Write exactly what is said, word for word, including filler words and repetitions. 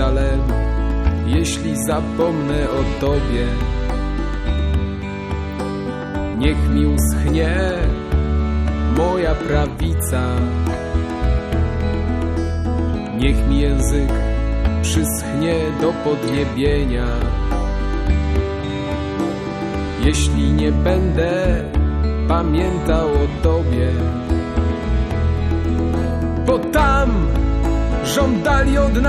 Jeruzalem, jeśli zapomnę o Tobie. Niech mi uschnie moja prawica, niech mi język przyschnie do podniebienia. Jeśli nie będę pamiętał o Tobie, bo tam żądali od nas